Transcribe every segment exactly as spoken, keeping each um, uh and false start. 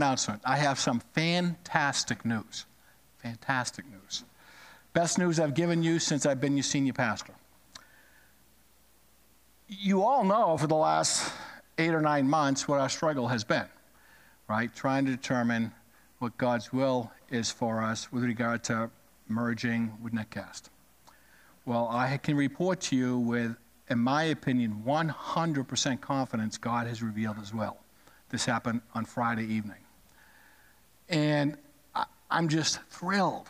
announcement. I have some fantastic news. Fantastic news. Best news I've given you since I've been your senior pastor. You all know for the last eight or nine months what our struggle has been, right? Trying to determine what God's will is for us with regard to merging with Netcast. Well, I can report to you with, in my opinion, one hundred percent confidence God has revealed His will. This happened on Friday evening. And I, I'm just thrilled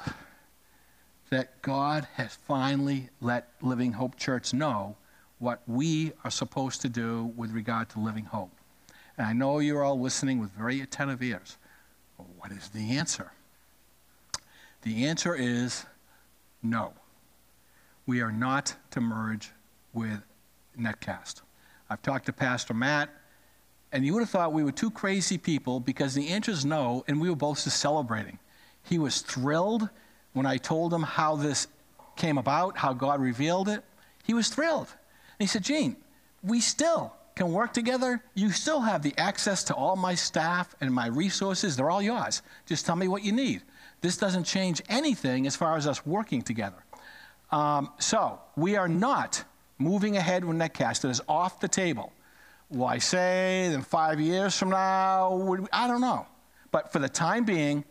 that God has finally let Living Hope Church know what we are supposed to do with regard to Living Hope. And I know you're all listening with very attentive ears. Well, what is the answer? The answer is no. We are not to merge with Netcast. I've talked to Pastor Matt, and you would have thought we were two crazy people because the answer is no, and we were both just celebrating. He was thrilled when I told him how this came about, how God revealed it. He was thrilled. And he said, Gene, we still can work together. You still have the access to all my staff and my resources. They're all yours. Just tell me what you need. This doesn't change anything as far as us working together. Um, so we are not moving ahead with Netcast. It is off the table. Will I say in five years from now? Would we, I don't know. But for the time being,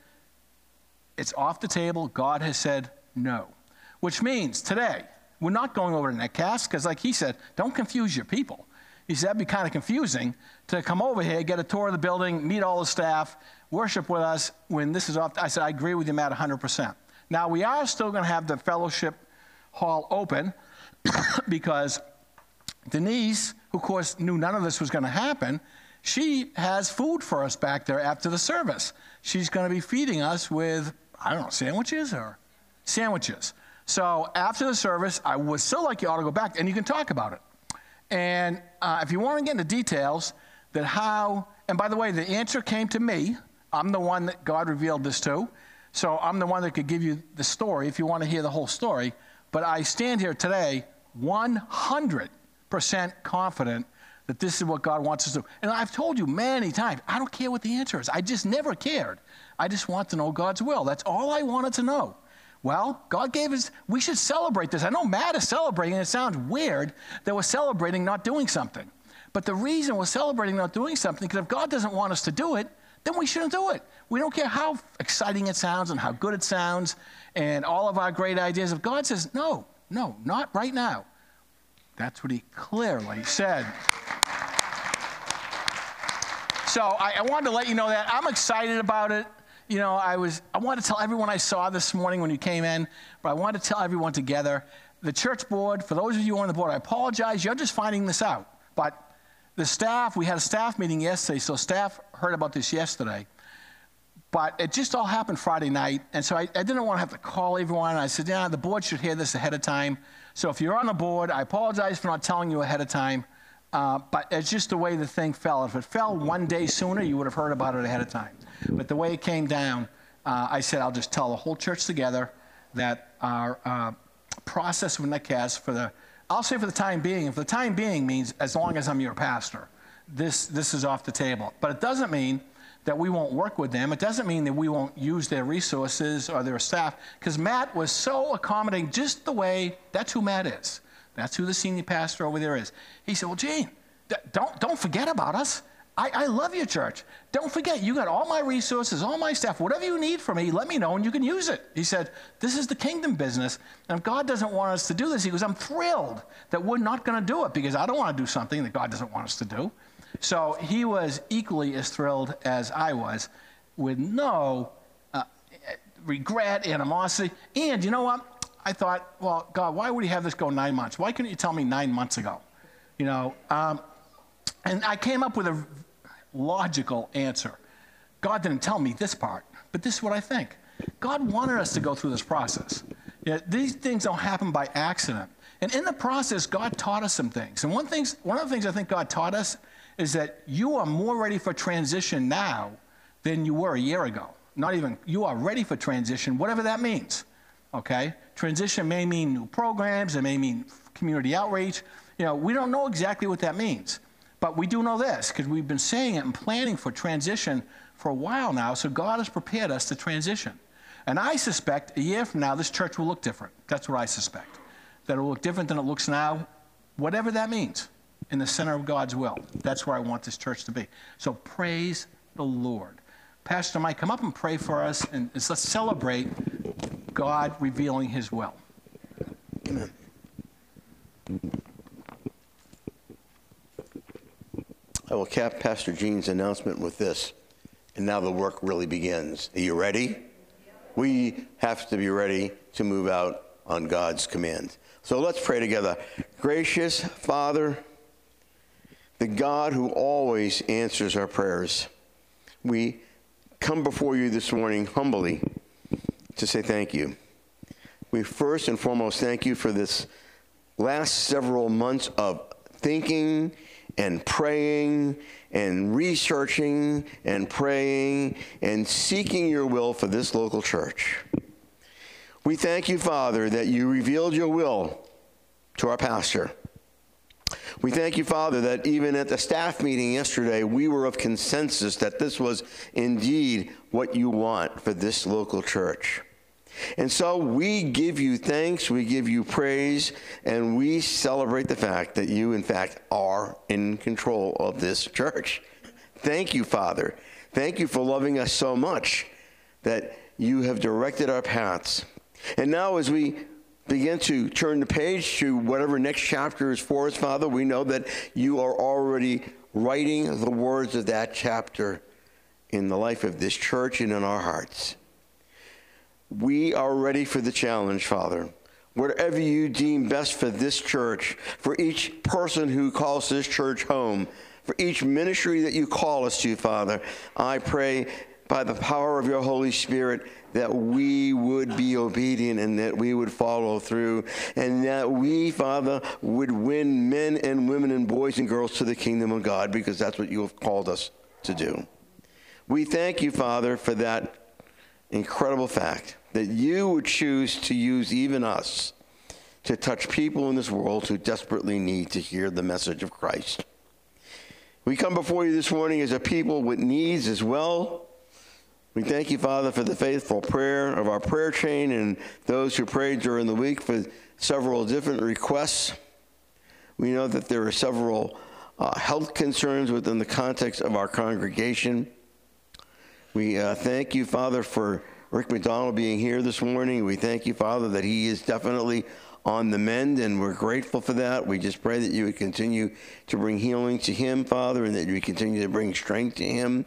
it's off the table. God has said no. Which means today, we're not going over to Netcast because like he said, don't confuse your people. He said, that'd be kind of confusing to come over here, get a tour of the building, meet all the staff, worship with us when this is off. I said, I agree with you, Matt, one hundred percent. Now, we are still going to have the fellowship hall open because Denise, who of course knew none of this was going to happen, she has food for us back there after the service. She's going to be feeding us with, I don't know, sandwiches or sandwiches. So after the service, I would still like you all to go back, and you can talk about it. And uh, if you want to get into details, that how, and by the way, the answer came to me. I'm the one that God revealed this to. So I'm the one that could give you the story if you want to hear the whole story. But I stand here today one hundred percent confident that this is what God wants us to do. And I've told you many times, I don't care what the answer is. I just never cared. I just want to know God's will. That's all I wanted to know. Well, God gave us, we should celebrate this. I know Matt is celebrating, and it sounds weird that we're celebrating not doing something. But the reason we're celebrating not doing something, because if God doesn't want us to do it, then we shouldn't do it. We don't care how exciting it sounds and how good it sounds and all of our great ideas. If God says, no, no, not right now, that's what he clearly said. So I, I wanted to let you know that. I'm excited about it. You know, I was, I wanted to tell everyone I saw this morning when you came in, but I wanted to tell everyone together. The church board, for those of you on the board, I apologize. You're just finding this out. But the staff, we had a staff meeting yesterday, so staff heard about this yesterday. But it just all happened Friday night, and so I, I didn't want to have to call everyone. I said, yeah, the board should hear this ahead of time. So if you're on the board, I apologize for not telling you ahead of time, uh, but it's just the way the thing fell. If it fell one day sooner, you would have heard about it ahead of time. But the way it came down, uh, I said I'll just tell the whole church together that our uh, process with Netcast for the, I'll say for the time being, and for the time being means as long as I'm your pastor, this, this is off the table. But it doesn't mean that we won't work with them. It doesn't mean that we won't use their resources or their staff, because Matt was so accommodating, just the way, that's who Matt is. That's who the senior pastor over there is. He said, well, Gene, don't, don't forget about us. I, I love your church. Don't forget, you got all my resources, all my staff. Whatever you need from me, let me know and you can use it. He said, this is the kingdom business. And if God doesn't want us to do this, he goes, I'm thrilled that we're not going to do it because I don't want to do something that God doesn't want us to do. So he was equally as thrilled as I was, with no uh, regret, animosity. And you know what? I thought, well, God, why would he have this go nine months? Why couldn't you tell me nine months ago? You know, um, and I came up with a logical answer. God didn't tell me this part, but this is what I think. God wanted us to go through this process. You know, these things don't happen by accident. And in the process, God taught us some things. And one, things, one of the things I think God taught us is that you are more ready for transition now than you were a year ago. Not even, you are ready for transition, whatever that means, okay? Transition may mean new programs, it may mean community outreach. You know, we don't know exactly what that means. But we do know this, because we've been saying it and planning for transition for a while now, so God has prepared us to transition. And I suspect a year from now, this church will look different. That's what I suspect. That it will look different than it looks now, whatever that means, in the center of God's will. That's where I want this church to be. So praise the Lord. Pastor Mike, come up and pray for us, and let's celebrate God revealing his will. Amen. I will cap Pastor Gene's announcement with this, and now the work really begins. Are you ready? We have to be ready to move out on God's command. So let's pray together. Gracious Father, the God who always answers our prayers, we come before you this morning humbly to say thank you. We first and foremost thank you for this last several months of thinking and praying and researching and praying and seeking your will for this local church. We thank you, Father, that you revealed your will to our pastor. We thank you, Father, that even at the staff meeting yesterday, we were of consensus that this was indeed what you want for this local church. And so we give you thanks, we give you praise, and we celebrate the fact that you, in fact, are in control of this church. Thank you, Father. Thank you for loving us so much that you have directed our paths. And now as we begin to turn the page to whatever next chapter is for us, Father, we know that you are already writing the words of that chapter in the life of this church and in our hearts. We are ready for the challenge, Father. Whatever you deem best for this church, for each person who calls this church home, for each ministry that you call us to, Father, I pray by the power of your Holy Spirit that we would be obedient and that we would follow through, and that we, Father, would win men and women and boys and girls to the kingdom of God, because that's what you have called us to do. We thank you, Father, for that incredible fact that you would choose to use even us to touch people in this world who desperately need to hear the message of Christ. We come before you this morning as a people with needs as well. We thank you, Father, for the faithful prayer of our prayer chain and those who prayed during the week for several different requests. We know that there are several uh, health concerns within the context of our congregation. We uh, thank you, Father, for Rick McDonald being here this morning. We thank you, Father, that he is definitely on the mend, and we're grateful for that. We just pray that you would continue to bring healing to him, Father, and that you would continue to bring strength to him.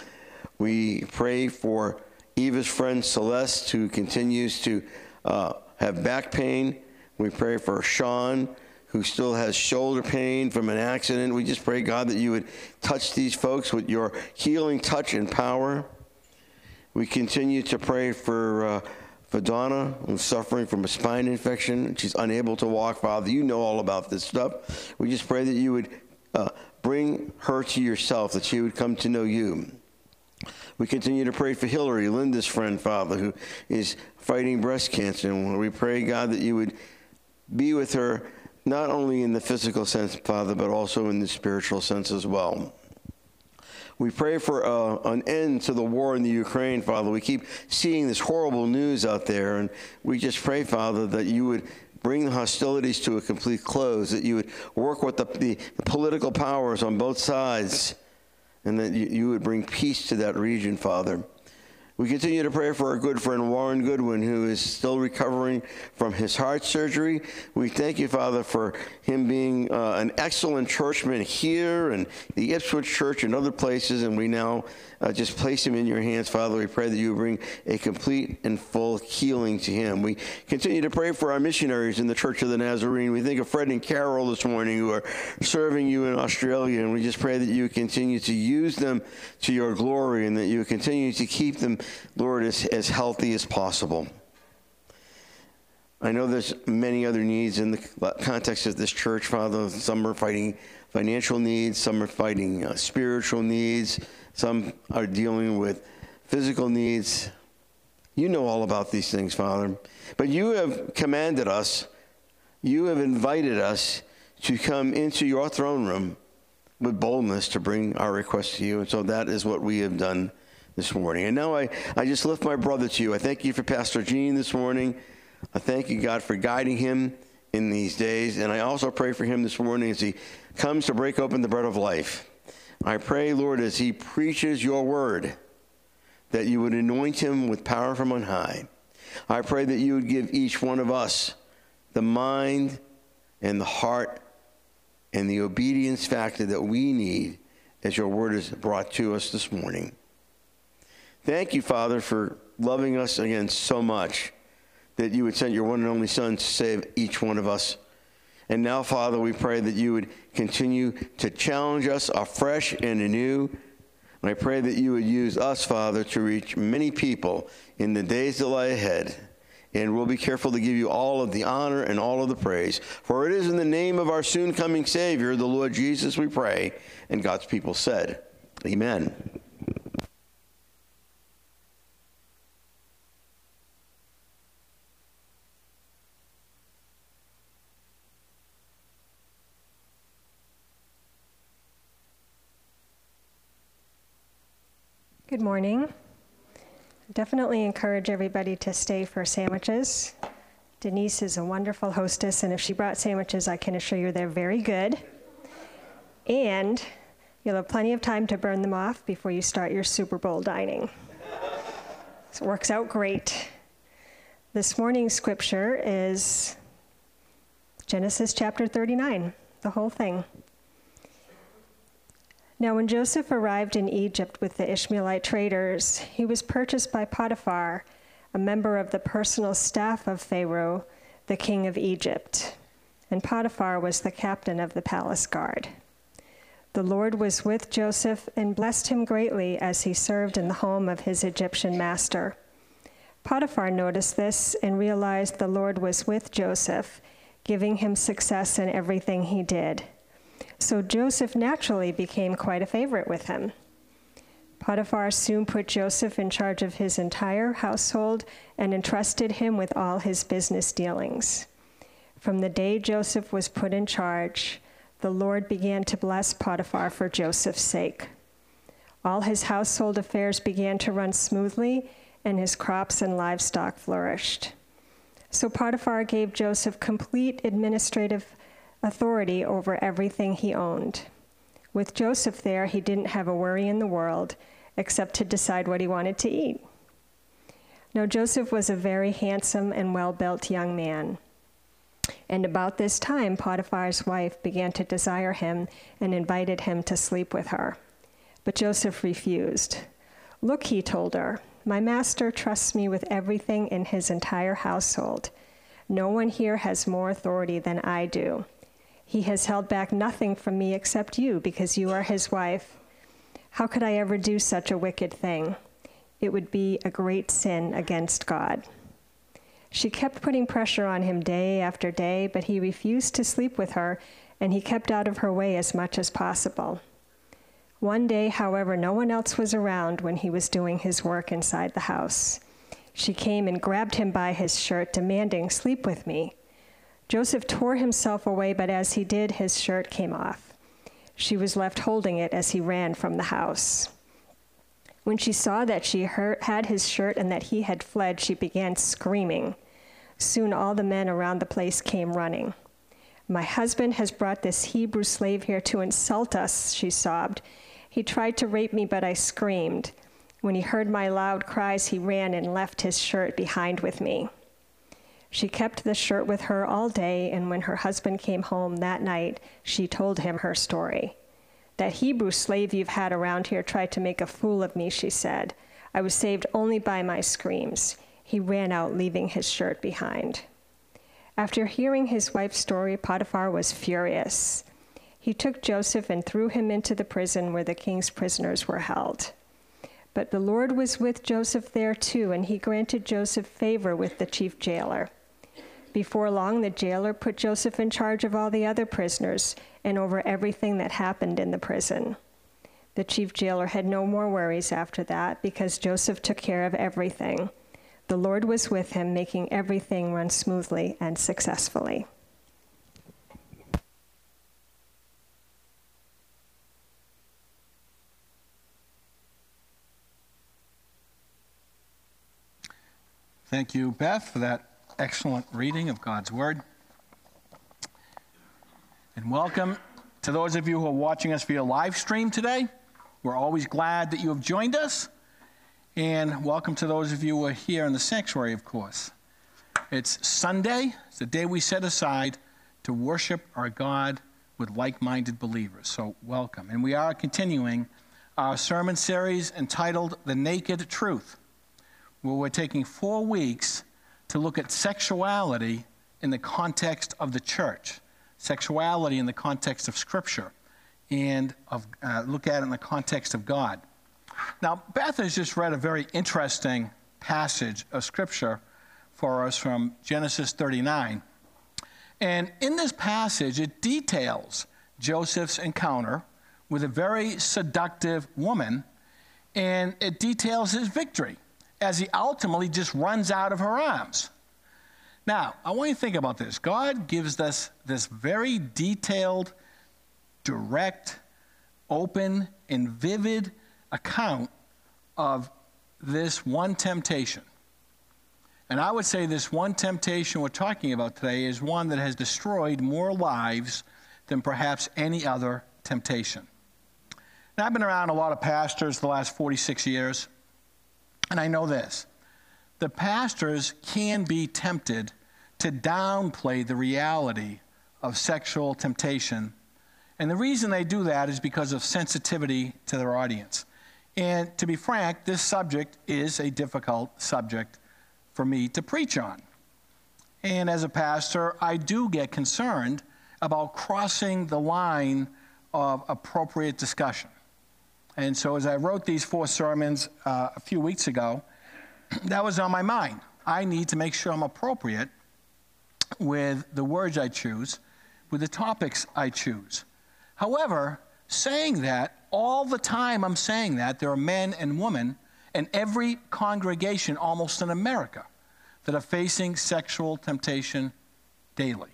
We pray for Eva's friend Celeste, who continues to uh, have back pain. We pray for Sean, who still has shoulder pain from an accident. We just pray, God, that you would touch these folks with your healing touch and power. We continue to pray for uh, for Donna, who's suffering from a spine infection. She's unable to walk, Father. You know all about this stuff. We just pray that you would uh, bring her to yourself, that she would come to know you. We continue to pray for Hillary, Linda's friend, Father, who is fighting breast cancer. And we pray, God, that you would be with her, not only in the physical sense, Father, but also in the spiritual sense as well. We pray for uh, an end to the war in the Ukraine, Father. We keep seeing this horrible news out there, and we just pray, Father, that you would bring the hostilities to a complete close, that you would work with the, the, the political powers on both sides, and that you, you would bring peace to that region, Father. We continue to pray for our good friend Warren Goodwin, who is still recovering from his heart surgery. We thank you, Father, for him being uh, an excellent churchman here and the Ipswich Church and other places, and we now uh, just place him in your hands, Father. We pray that you bring a complete and full healing to him. We continue to pray for our missionaries in the Church of the Nazarene. We think of Fred and Carol this morning, who are serving you in Australia, and we just pray that you continue to use them to your glory, and that you continue to keep them, Lord, as, as healthy as possible. I know there's many other needs in the context of this church, Father. Some are fighting financial needs, some are fighting uh, spiritual needs, some are dealing with physical needs. You know all about these things, Father. But you have commanded us, you have invited us to come into your throne room with boldness to bring our requests to you. And so that is what we have done this morning. And now I, I just lift my brother to you. I thank you for Pastor Gene this morning. I thank you, God, for guiding him in these days. And I also pray for him this morning as he comes to break open the bread of life. I pray, Lord, as he preaches your word, that you would anoint him with power from on high. I pray that you would give each one of us the mind and the heart and the obedience factor that we need as your word is brought to us this morning. Thank you, Father, for loving us again so much that you would send your one and only Son to save each one of us. And now, Father, we pray that you would continue to challenge us afresh and anew. And I pray that you would use us, Father, to reach many people in the days that lie ahead. And we'll be careful to give you all of the honor and all of the praise. For it is in the name of our soon-coming Savior, the Lord Jesus, we pray. And God's people said, amen. Good morning. Definitely encourage everybody to stay for sandwiches. Denise is a wonderful hostess, and if she brought sandwiches, I can assure you they're very good. And you'll have plenty of time to burn them off before you start your Super Bowl dining. So it works out great. This morning's scripture is Genesis chapter thirty-nine, the whole thing. Now, when Joseph arrived in Egypt with the Ishmaelite traders, he was purchased by Potiphar, a member of the personal staff of Pharaoh, the king of Egypt. And Potiphar was the captain of the palace guard. The Lord was with Joseph and blessed him greatly as he served in the home of his Egyptian master. Potiphar noticed this and realized the Lord was with Joseph, giving him success in everything he did. So Joseph naturally became quite a favorite with him. Potiphar soon put Joseph in charge of his entire household and entrusted him with all his business dealings. From the day Joseph was put in charge, the Lord began to bless Potiphar for Joseph's sake. All his household affairs began to run smoothly, and his crops and livestock flourished. So Potiphar gave Joseph complete administrative authority over everything he owned. With Joseph there, he didn't have a worry in the world except to decide what he wanted to eat. Now, Joseph was a very handsome and well-built young man. And about this time, Potiphar's wife began to desire him and invited him to sleep with her. But Joseph refused. "Look," he told her, "my master trusts me with everything in his entire household. No one here has more authority than I do. He has held back nothing from me except you, because you are his wife. How could I ever do such a wicked thing? It would be a great sin against God." She kept putting pressure on him day after day, but he refused to sleep with her, and he kept out of her way as much as possible. One day, however, no one else was around when he was doing his work inside the house. She came and grabbed him by his shirt, demanding, "Sleep with me." Joseph tore himself away, but as he did, his shirt came off. She was left holding it as he ran from the house. When she saw that she had his shirt and that he had fled, she began screaming. Soon all the men around the place came running. "My husband has brought this Hebrew slave here to insult us," she sobbed. "He tried to rape me, but I screamed. When he heard my loud cries, he ran and left his shirt behind with me." She kept the shirt with her all day, and when her husband came home that night, she told him her story. "That Hebrew slave you've had around here tried to make a fool of me," she said. "I was saved only by my screams. He ran out, leaving his shirt behind." After hearing his wife's story, Potiphar was furious. He took Joseph and threw him into the prison where the king's prisoners were held. But the Lord was with Joseph there too, and he granted Joseph favor with the chief jailer. Before long, the jailer put Joseph in charge of all the other prisoners and over everything that happened in the prison. The chief jailer had no more worries after that because Joseph took care of everything. The Lord was with him, making everything run smoothly and successfully. Thank you, Beth, for that excellent reading of God's Word. And welcome to those of you who are watching us via live stream today. We're always glad that you have joined us. And welcome to those of you who are here in the sanctuary, of course. It's Sunday. It's the day we set aside to worship our God with like-minded believers. So welcome. And we are continuing our sermon series entitled The Naked Truth, where we're taking four weeks to look at sexuality in the context of the church, sexuality in the context of Scripture, and of, uh, look at it in the context of God. Now, Beth has just read a very interesting passage of Scripture for us from Genesis thirty-nine. And in this passage, it details Joseph's encounter with a very seductive woman, and it details his victory as he ultimately just runs out of her arms. Now, I want you to think about this. God gives us this very detailed, direct, open, and vivid account of this one temptation. And I would say this one temptation we're talking about today is one that has destroyed more lives than perhaps any other temptation. Now, I've been around a lot of pastors the last forty-six years, and I know this. The pastors can be tempted to downplay the reality of sexual temptation. And the reason they do that is because of sensitivity to their audience. And to be frank, this subject is a difficult subject for me to preach on. And as a pastor, I do get concerned about crossing the line of appropriate discussion. And so as I wrote these four sermons uh, a few weeks ago, that was on my mind. I need to make sure I'm appropriate with the words I choose, with the topics I choose. However, saying that, all the time I'm saying that, there are men and women in every congregation almost in America that are facing sexual temptation daily.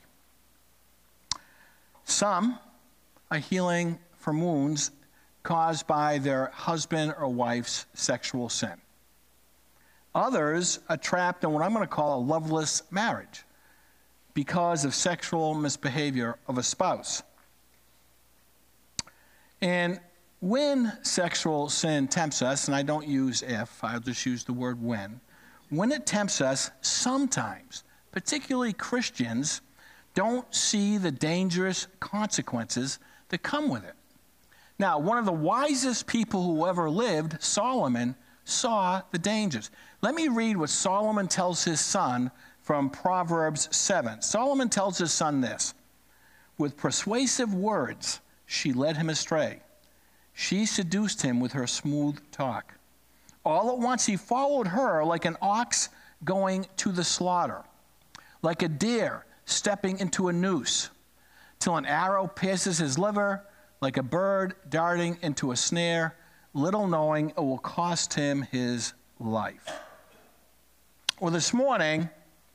Some are healing from wounds caused by their husband or wife's sexual sin. Others are trapped in what I'm going to call a loveless marriage because of sexual misbehavior of a spouse. And when sexual sin tempts us, and I don't use if, I'll just use the word when, when it tempts us, sometimes, particularly Christians, don't see the dangerous consequences that come with it. Now, one of the wisest people who ever lived, Solomon, saw the dangers. Let me read what Solomon tells his son from Proverbs seven. Solomon tells his son this: "With persuasive words she led him astray. She seduced him with her smooth talk. All at once he followed her like an ox going to the slaughter, like a deer stepping into a noose, till an arrow pierces his liver, like a bird darting into a snare, little knowing it will cost him his life." Well, this morning,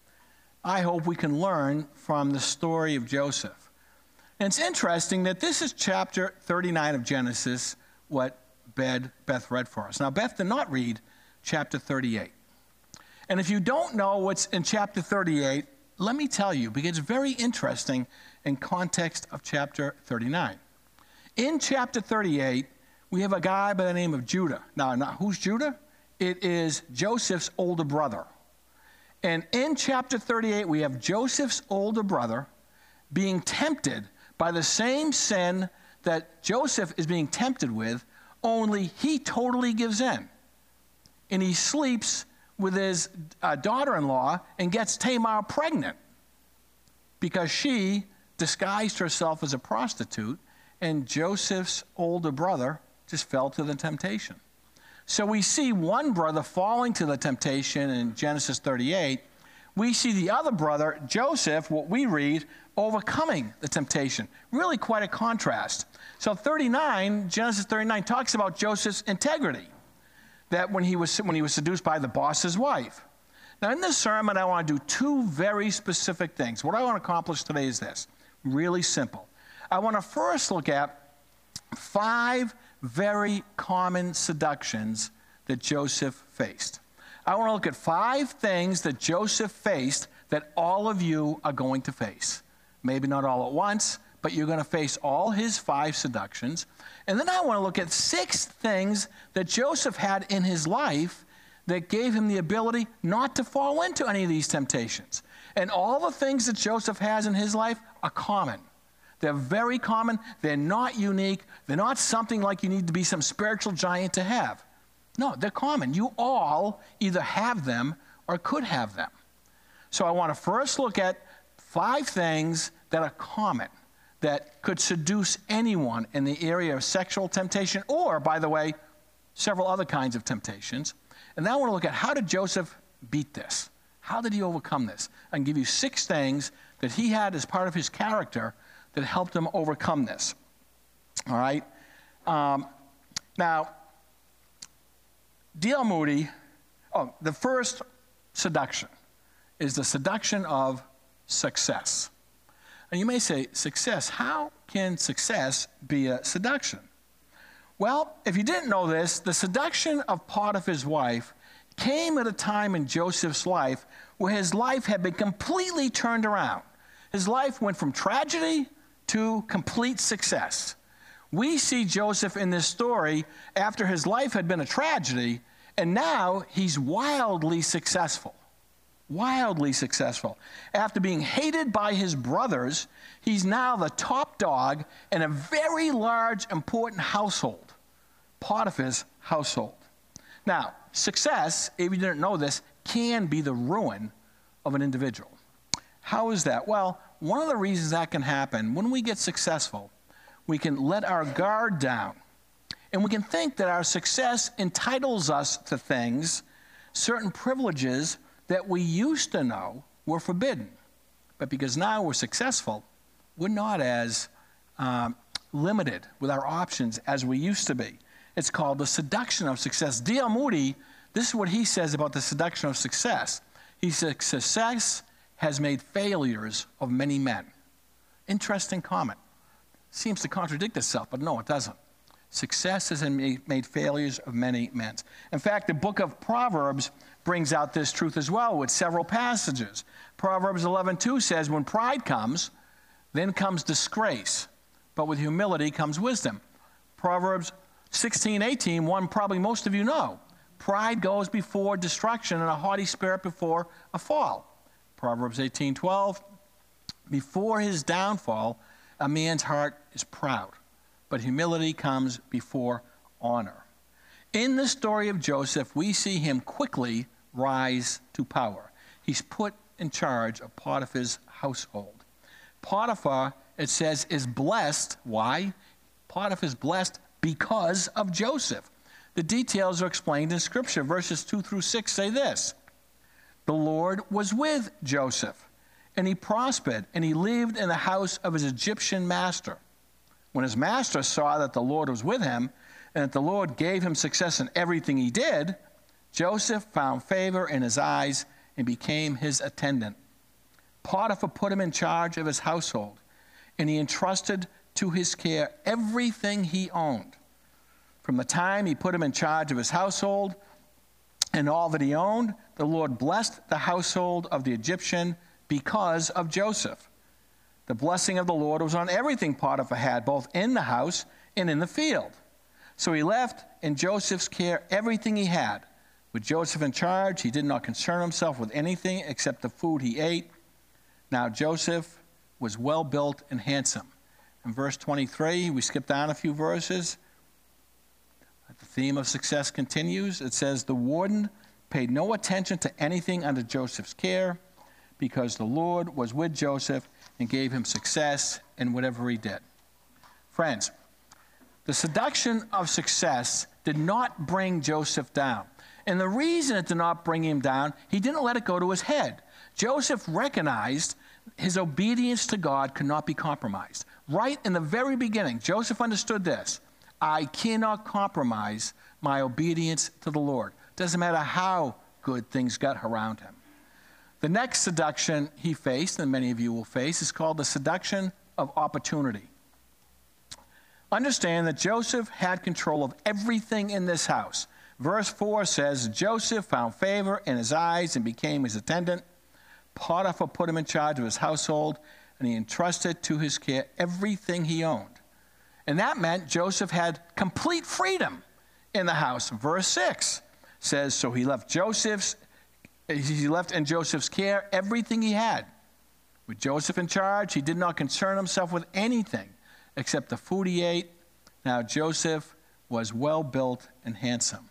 I hope we can learn from the story of Joseph. And it's interesting that this is chapter thirty-nine of Genesis, what Beth read for us. Now, Beth did not read chapter thirty-eight. And if you don't know what's in chapter thirty-eight, let me tell you, because it's very interesting in context of chapter thirty-nine. In chapter thirty-eight, we have a guy by the name of Judah. Now, now who's Judah? It is Joseph's older brother. And in chapter thirty-eight, we have Joseph's older brother being tempted by the same sin that Joseph is being tempted with, only he totally gives in. And he sleeps with his uh, daughter-in-law and gets Tamar pregnant because she disguised herself as a prostitute, and Joseph's older brother just fell to the temptation. So we see one brother falling to the temptation in Genesis thirty-eight. We see the other brother, Joseph, what we read, overcoming the temptation. Really quite a contrast. So thirty-nine, Genesis thirty-nine talks about Joseph's integrity, that when he was when he was seduced by the boss's wife. Now in this sermon, I want to do two very specific things. What I want to accomplish today is this, really simple. I want to first look at five very common seductions that Joseph faced. I want to look at five things that Joseph faced that all of you are going to face. Maybe not all at once, but you're going to face all his five seductions. And then I want to look at six things that Joseph had in his life that gave him the ability not to fall into any of these temptations. And all the things that Joseph has in his life are common. They're very common. They're not unique. They're not something like you need to be some spiritual giant to have. No, they're common. You all either have them or could have them. So I want to first look at five things that are common that could seduce anyone in the area of sexual temptation or, by the way, several other kinds of temptations. And now I want to look at how did Joseph beat this? How did he overcome this? I can give you six things that he had as part of his character that helped him overcome this. All right? Um, now, D L Moody, oh, the first seduction is the seduction of success. And you may say, success, how can success be a seduction? Well, if you didn't know this, the seduction of Potiphar's wife came at a time in Joseph's life where his life had been completely turned around. His life went from tragedy to complete success. We see Joseph in this story after his life had been a tragedy, and now he's wildly successful. Wildly successful. After being hated by his brothers, he's now the top dog in a very large, important household, Potiphar's household. Now, success, if you didn't know this, can be the ruin of an individual. How is that? Well, one of the reasons that can happen, when we get successful, we can let our guard down. And we can think that our success entitles us to things, certain privileges that we used to know were forbidden. But because now we're successful, we're not as um, limited with our options as we used to be. It's called the seduction of success. D L Moody, this is what he says about the seduction of success. He says, success has made failures of many men. Interesting comment. Seems to contradict itself, but no, it doesn't. Success has made failures of many men. In fact, the book of Proverbs brings out this truth as well with several passages. Proverbs eleven two says, when pride comes, then comes disgrace, but with humility comes wisdom. Proverbs sixteen eighteen, one probably most of you know. Pride goes before destruction and a haughty spirit before a fall. Proverbs eighteen twelve, before his downfall, a man's heart is proud, but humility comes before honor. In the story of Joseph, we see him quickly rise to power. He's put in charge of Potiphar's household. Potiphar, it says, is blessed. Why? Potiphar is blessed because of Joseph. The details are explained in Scripture. Verses two through six say this: the Lord was with Joseph, and he prospered, and he lived in the house of his Egyptian master. When his master saw that the Lord was with him, and that the Lord gave him success in everything he did, Joseph found favor in his eyes and became his attendant. Potiphar put him in charge of his household, and he entrusted to his care everything he owned. From the time he put him in charge of his household and all that he owned, the Lord blessed the household of the Egyptian because of Joseph. The blessing of the Lord was on everything Potiphar had, both in the house and in the field. So he left in Joseph's care everything he had. With Joseph in charge, he did not concern himself with anything except the food he ate. Now Joseph was well built and handsome. In verse twenty-three, we skip down a few verses. The theme of success continues. It says, the warden paid no attention to anything under Joseph's care because the Lord was with Joseph and gave him success in whatever he did. Friends, the seduction of success did not bring Joseph down. And the reason it did not bring him down, he didn't let it go to his head. Joseph recognized his obedience to God could not be compromised. Right in the very beginning, Joseph understood this. I cannot compromise my obedience to the Lord. Doesn't matter how good things got around him. The next seduction he faced, and many of you will face, is called the seduction of opportunity. Understand that Joseph had control of everything in this house. Verse four says, Joseph found favor in his eyes and became his attendant. Potiphar put him in charge of his household, and he entrusted to his care everything he owned. And that meant Joseph had complete freedom in the house. Verse six says, so he left Joseph's, he left in Joseph's care everything he had. With Joseph in charge, he did not concern himself with anything except the food he ate. Now Joseph was well built and handsome.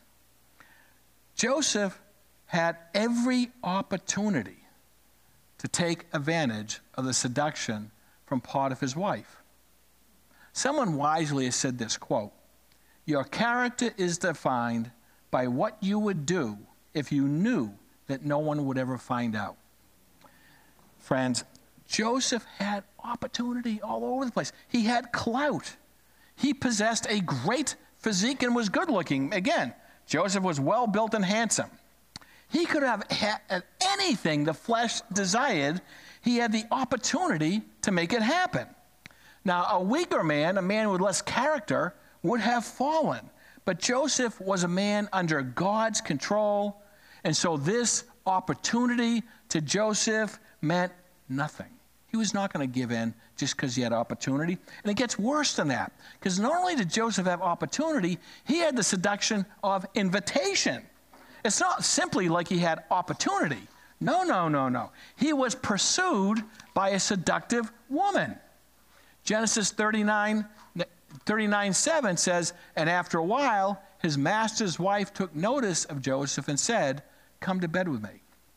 Joseph had every opportunity to take advantage of the seduction from Potiphar's wife. Someone wisely has said this, quote, your character is defined by what you would do if you knew that no one would ever find out. Friends, Joseph had opportunity all over the place. He had clout. He possessed a great physique and was good looking. Again, Joseph was well built and handsome. He could have had anything the flesh desired. He had the opportunity to make it happen. Now, a weaker man, a man with less character, would have fallen. But Joseph was a man under God's control, and so this opportunity to Joseph meant nothing. He was not going to give in just because he had opportunity. And it gets worse than that, because not only did Joseph have opportunity, he had the seduction of invitation. It's not simply like he had opportunity. No, no, no, no. He was pursued by a seductive woman. Genesis thirty-nine, thirty-nine seven says, and after a while, his master's wife took notice of Joseph and said, come to bed with me.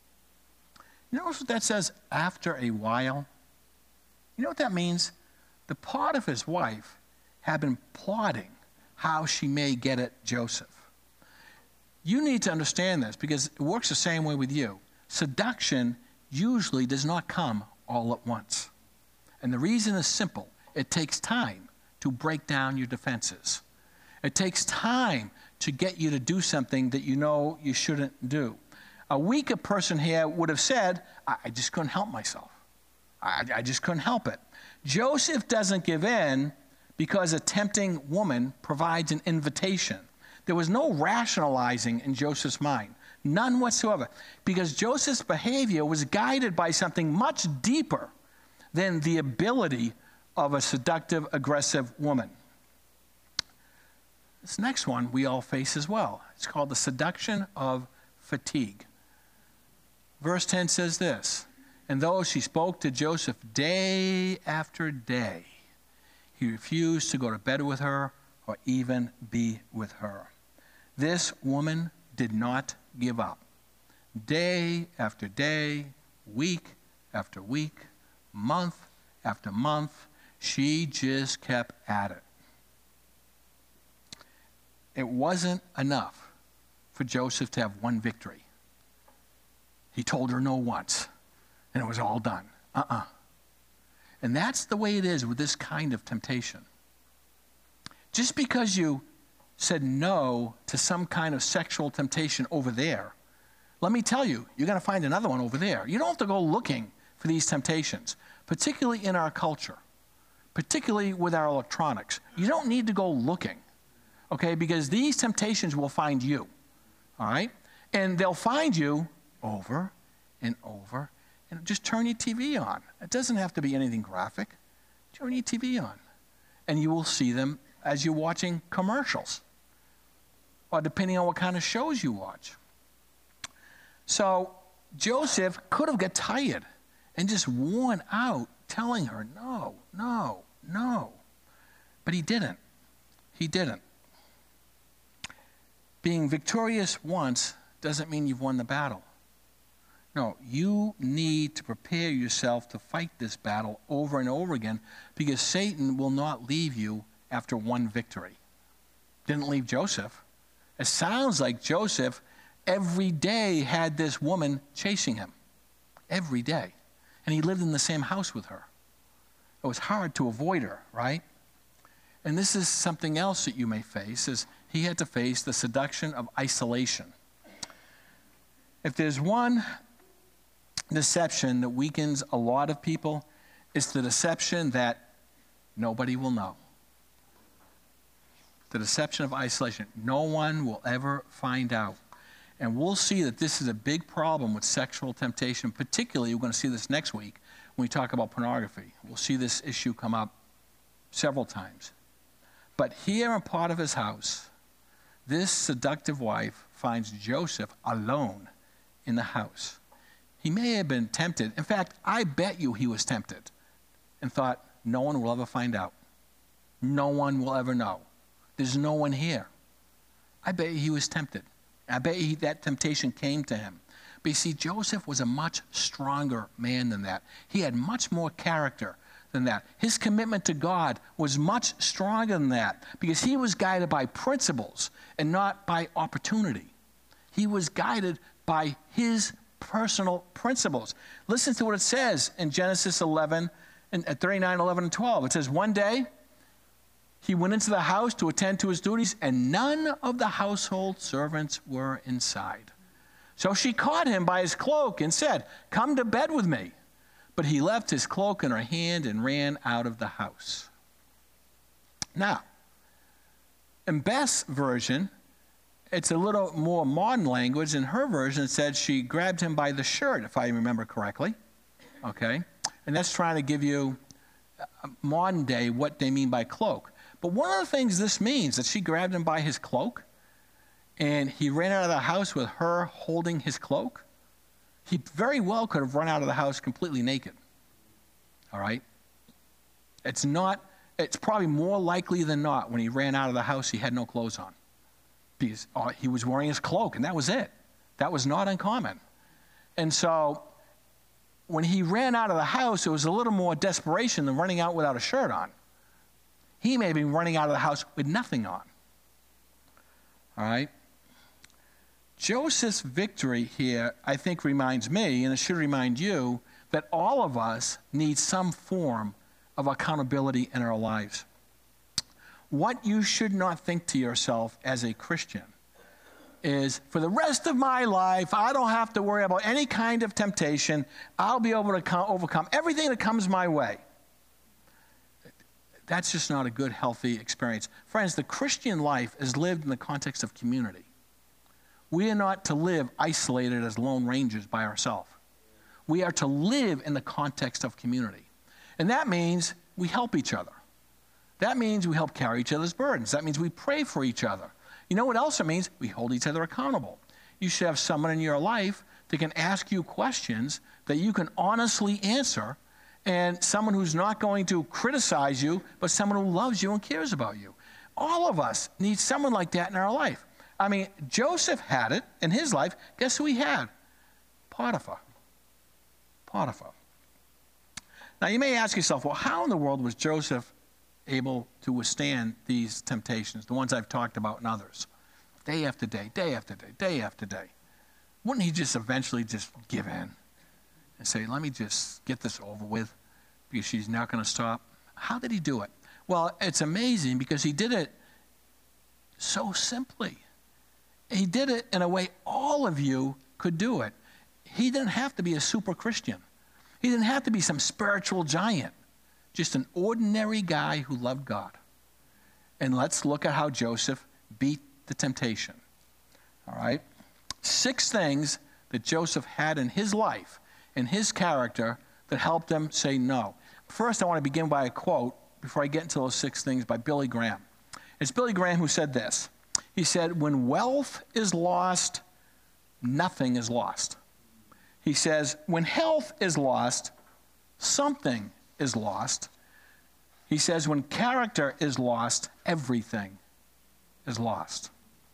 You notice what that says, after a while? You know what that means? The Potiphar's wife had been plotting how she may get at Joseph. You need to understand this because it works the same way with you. Seduction usually does not come all at once. And the reason is simple. It takes time to break down your defenses. It takes time to get you to do something that you know you shouldn't do. A weaker person here would have said, I, I just couldn't help myself. I, I just couldn't help it. Joseph doesn't give in because a tempting woman provides an invitation. There was no rationalizing in Joseph's mind, none whatsoever, because Joseph's behavior was guided by something much deeper than the ability of a seductive, aggressive woman. This next one we all face as well. It's called the seduction of fatigue. Verse ten says this, and though she spoke to Joseph day after day, he refused to go to bed with her or even be with her. This woman did not give up. Day after day, week after week, month after month, she just kept at it. It wasn't enough for Joseph to have one victory. He told her no once, and it was all done. Uh-uh. And that's the way it is with this kind of temptation. Just because you said no to some kind of sexual temptation over there, let me tell you, you're going to find another one over there. You don't have to go looking for these temptations, particularly in our culture, particularly with our electronics. You don't need to go looking, okay, because these temptations will find you, all right? And they'll find you over and over, and just turn your T V on. It doesn't have to be anything graphic. Turn your T V on, and you will see them as you're watching commercials, or depending on what kind of shows you watch. So Joseph could have got tired and just worn out telling her, no, no, no. But he didn't. He didn't. Being victorious once doesn't mean you've won the battle. No, you need to prepare yourself to fight this battle over and over again, because Satan will not leave you after one victory. Didn't leave Joseph. It sounds like Joseph every day had this woman chasing him. Every day. And he lived in the same house with her. It was hard to avoid her, right? And this is something else that you may face, is he had to face the seduction of isolation. If there's one deception that weakens a lot of people, it's the deception that nobody will know. The deception of isolation. No one will ever find out. And we'll see that this is a big problem with sexual temptation. Particularly, we're going to see this next week when we talk about pornography. We'll see this issue come up several times. But here in Potiphar's house, this seductive wife finds Joseph alone in the house. He may have been tempted. In fact, I bet you he was tempted and thought, no one will ever find out. No one will ever know. There's no one here. I bet he was tempted. I bet he, that temptation came to him. But you see, Joseph was a much stronger man than that. He had much more character than that. His commitment to God was much stronger than that because he was guided by principles and not by opportunity. He was guided by his personal principles. Listen to what it says in Genesis eleven, and at thirty-nine, eleven, and twelve. It says, one day he went into the house to attend to his duties, and none of the household servants were inside. So she caught him by his cloak and said, come to bed with me. But he left his cloak in her hand and ran out of the house. Now, in Beth's version, it's a little more modern language. In her version, it said she grabbed him by the shirt, if I remember correctly. Okay? And that's trying to give you modern day what they mean by cloak. But one of the things this means, that she grabbed him by his cloak, and he ran out of the house with her holding his cloak. He very well could have run out of the house completely naked. All right? It's not, it's probably more likely than not when he ran out of the house, he had no clothes on. Because uh, he was wearing his cloak, and that was it. That was not uncommon. And so when he ran out of the house, it was a little more desperation than running out without a shirt on. He may have been running out of the house with nothing on. All right? Joseph's victory here, I think, reminds me, and it should remind you, that all of us need some form of accountability in our lives. What you should not think to yourself as a Christian is, for the rest of my life, I don't have to worry about any kind of temptation. I'll be able to overcome everything that comes my way. That's just not a good, healthy experience. Friends, the Christian life is lived in the context of community. We are not to live isolated as lone rangers by ourselves. We are to live in the context of community. And that means we help each other. That means we help carry each other's burdens. That means we pray for each other. You know what else it means? We hold each other accountable. You should have someone in your life that can ask you questions that you can honestly answer, and someone who's not going to criticize you, but someone who loves you and cares about you. All of us need someone like that in our life. I mean, Joseph had it in his life. Guess who he had? Potiphar. Potiphar. Now, you may ask yourself, well, how in the world was Joseph able to withstand these temptations, the ones I've talked about and others? Day after day, day after day, day after day. Wouldn't he just eventually just give in and say, let me just get this over with because she's not going to stop? How did he do it? Well, it's amazing because he did it so simply. He did it in a way all of you could do it. He didn't have to be a super Christian. He didn't have to be some spiritual giant. Just an ordinary guy who loved God. And let's look at how Joseph beat the temptation. All right? Six things that Joseph had in his life, in his character, that helped him say no. First, I want to begin by a quote, before I get into those six things, by Billy Graham. It's Billy Graham who said this. He said, when wealth is lost, nothing is lost. He says, when health is lost, something is lost. He says, when character is lost, everything is lost.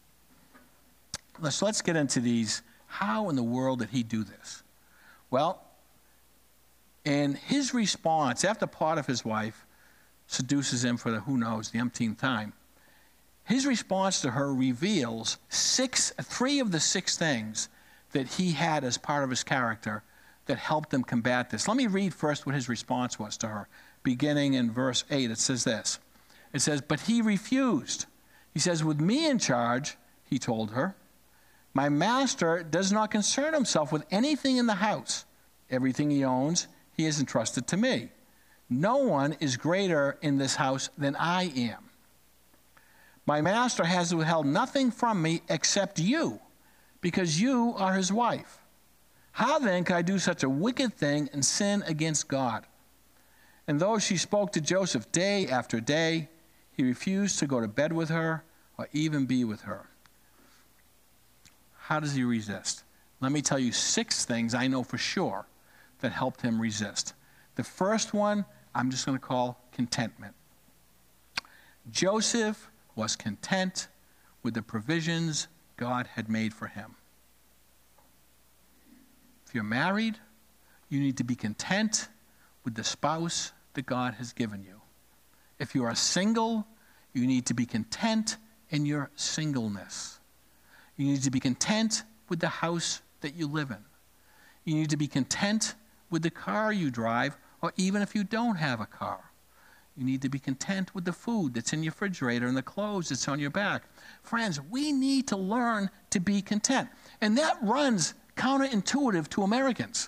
So let's get into these. How in the world did he do this? Well, in his response, after Potiphar's wife seduces him for the, who knows, the umpteenth time, his response to her reveals six, three of the six things that he had as part of his character that helped him combat this. Let me read first what his response was to her. Beginning in verse eight, it says this. It says, but he refused. He says, with me in charge, he told her, my master does not concern himself with anything in the house. Everything he owns, he has entrusted to me. No one is greater in this house than I am. My master has withheld nothing from me except you, because you are his wife. How then could I do such a wicked thing and sin against God?" And though she spoke to Joseph day after day, he refused to go to bed with her or even be with her. How does he resist? Let me tell you six things I know for sure that helped him resist. The first one, I'm just going to call contentment. Joseph was content with the provisions God had made for him. If you're married, you need to be content with the spouse that God has given you. If you are single, you need to be content in your singleness. You need to be content with the house that you live in. You need to be content with the car you drive, or even if you don't have a car. You need to be content with the food that's in your refrigerator and the clothes that's on your back. Friends, we need to learn to be content. And that runs counterintuitive to Americans.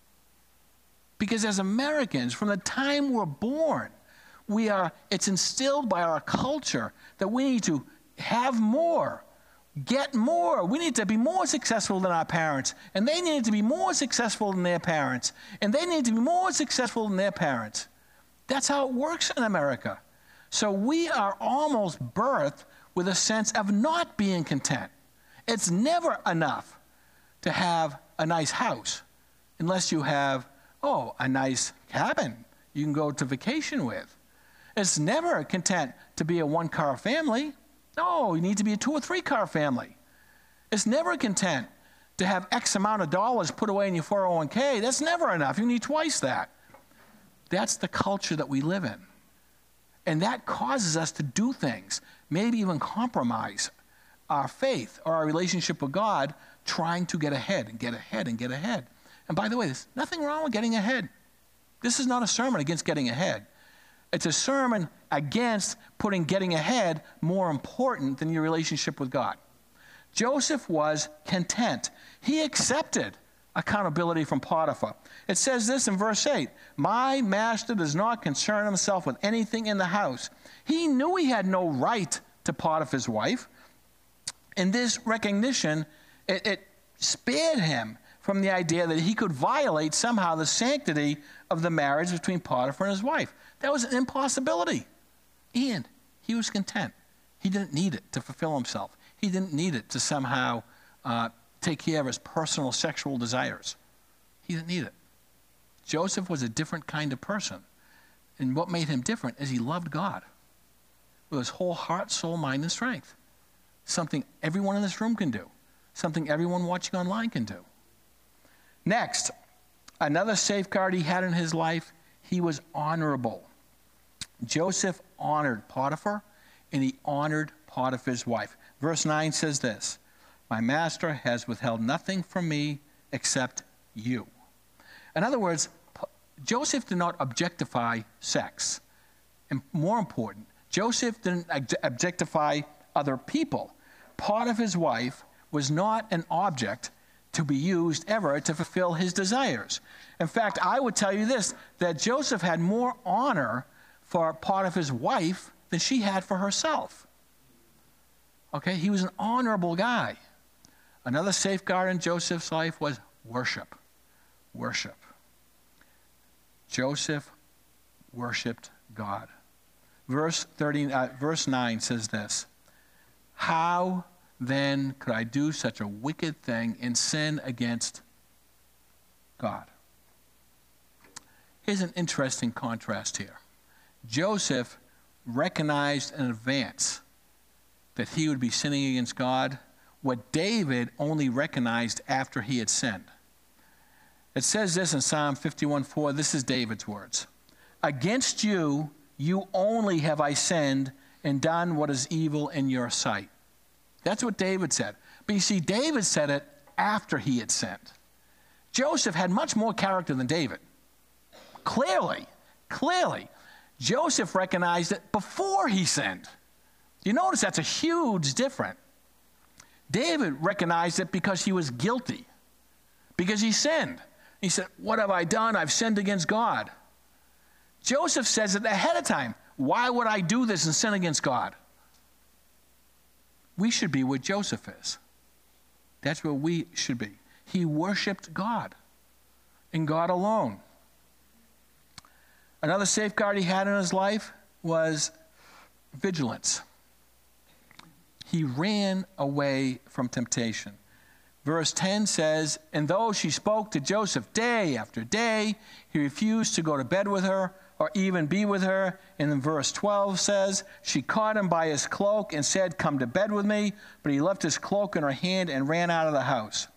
Because as Americans, from the time we're born, we are, it's instilled by our culture that we need to have more, get more. We need to be more successful than our parents, and they need to be more successful than their parents, and they need to be more successful than their parents. That's how it works in America. So we are almost birthed with a sense of not being content. It's never enough to have a nice house unless you have, oh, a nice cabin you can go to vacation with. It's never content to be a one-car family. No, you need to be a two or three-car family. It's never content to have X amount of dollars put away in your four oh one k. That's never enough. You need twice that. That's the culture that we live in. And that causes us to do things, maybe even compromise our faith or our relationship with God, trying to get ahead and get ahead and get ahead. And by the way, there's nothing wrong with getting ahead. This is not a sermon against getting ahead. It's a sermon against putting getting ahead more important than your relationship with God. Joseph was content. He accepted accountability from Potiphar. It says this in verse eight, "My master does not concern himself with anything in the house." He knew he had no right to Potiphar's wife. And this recognition, it, it spared him from the idea that he could violate somehow the sanctity of the marriage between Potiphar and his wife. That was an impossibility. And he was content. He didn't need it to fulfill himself. He didn't need it to somehow uh, take care of his personal sexual desires. He didn't need it. Joseph was a different kind of person. And what made him different is he loved God with his whole heart, soul, mind, and strength. Something everyone in this room can do. Something everyone watching online can do. Next, another safeguard he had in his life, he was honorable. Joseph honored Potiphar, and he honored Potiphar's wife. Verse nine says this, "My master has withheld nothing from me except you." In other words, Joseph did not objectify sex. And more important, Joseph didn't objectify other people. Potiphar's wife was not an object to be used ever to fulfill his desires. In fact, I would tell you this, that Joseph had more honor for Potiphar's wife than she had for herself. Okay, he was an honorable guy. Another safeguard in Joseph's life was worship. Worship. Joseph worshiped God. Verse thirty, uh, verse nine says this, "How then could I do such a wicked thing and sin against God?" Here's an interesting contrast here. Joseph recognized in advance that he would be sinning against God, what David only recognized after he had sinned. It says this in Psalm fifty-one four, this is David's words, "Against you, you only have I sinned and done what is evil in your sight." That's what David said. But you see, David said it after he had sinned. Joseph had much more character than David. Clearly, clearly, Joseph recognized it before he sinned. You notice that's a huge difference. David recognized it because he was guilty, because he sinned. He said, "What have I done? I've sinned against God." Joseph says it ahead of time. Why would I do this and sin against God? We should be where Joseph is. That's where we should be. He worshiped God and God alone. Another safeguard he had in his life was vigilance. He ran away from temptation. Verse ten says, and though she spoke to Joseph day after day, he refused to go to bed with her or even be with her. And then verse twelve says, she caught him by his cloak and said, come to bed with me. But he left his cloak in her hand and ran out of the house.